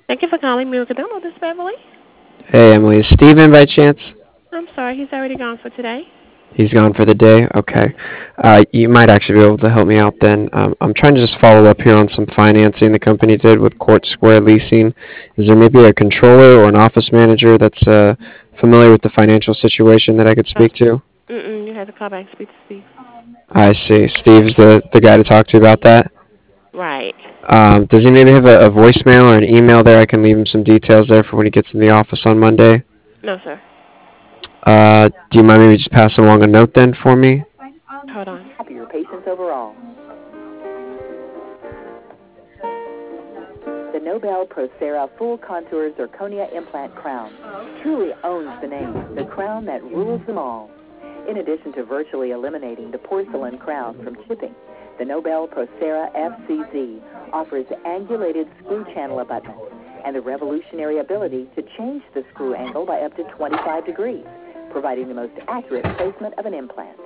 Thank you for calling Miracle Dental. This is Beverly. Hey, Emily, is Steven by chance? I'm sorry, he's already gone for today. He's gone for the day? Yes. Okay. You might actually be able to help me out then. I'm trying to just follow up here on some financing the company did with Court Square Leasing. Is there maybe a controller or an office manager that's familiar with the financial situation that I could Uh, speak to? you had to call back and speak to Steve. I see. Steve's the guy to talk to about that. Right. Does he maybe have a voicemail or an email there? I can leave him some details there for when he gets in the office on Monday. No, sir. Do you mind maybe just passing along a note then for me? Hold on. Happier patients overall. The Nobel Procera Full Contour Zirconia Implant Crown truly owns the name, the crown that rules them all. In addition to virtually eliminating the porcelain crown from chipping, the Nobel Procera FCZ offers angulated screw channel abutments and the revolutionary ability to change the screw angle by up to 25 degrees, providing the most accurate placement of an implant.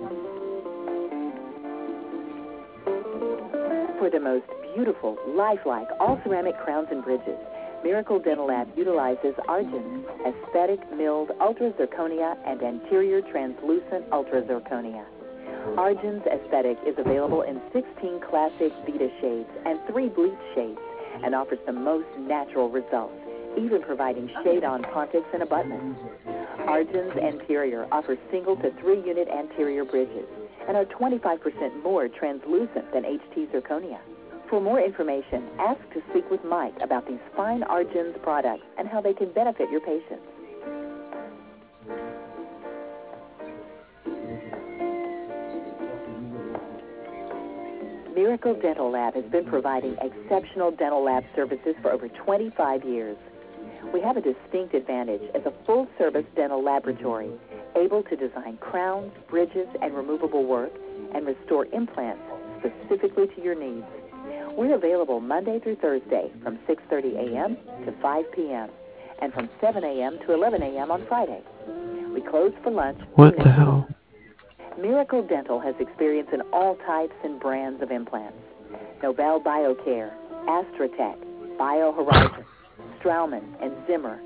For the most beautiful, lifelike, all-ceramic crowns and bridges, Miracle Dental Lab utilizes Argent's aesthetic milled ultra-zirconia and anterior translucent ultra-zirconia. Argent's aesthetic is available in 16 classic Vita shades and 3 bleach shades and offers the most natural results, even providing shade-on pontics and abutments. Argent's anterior offers single to 3-unit anterior bridges and are 25% more translucent than HT zirconia. For more information, ask to speak with Mike about these fine Argent's products and how they can benefit your patients. Miracle Dental Lab has been providing exceptional dental lab services for over 25 years. We have a distinct advantage as a full-service dental laboratory, able to design crowns, bridges, and removable work, and restore implants specifically to your needs. We're available Monday through Thursday from 6:30 a.m. to 5 p.m. and from 7 a.m. to 11 a.m. on Friday. We close for lunch. What the hell? Miracle Dental has experience in all types and brands of implants. Nobel Biocare, Astratech, BioHorizon, Straumann, and Zimmer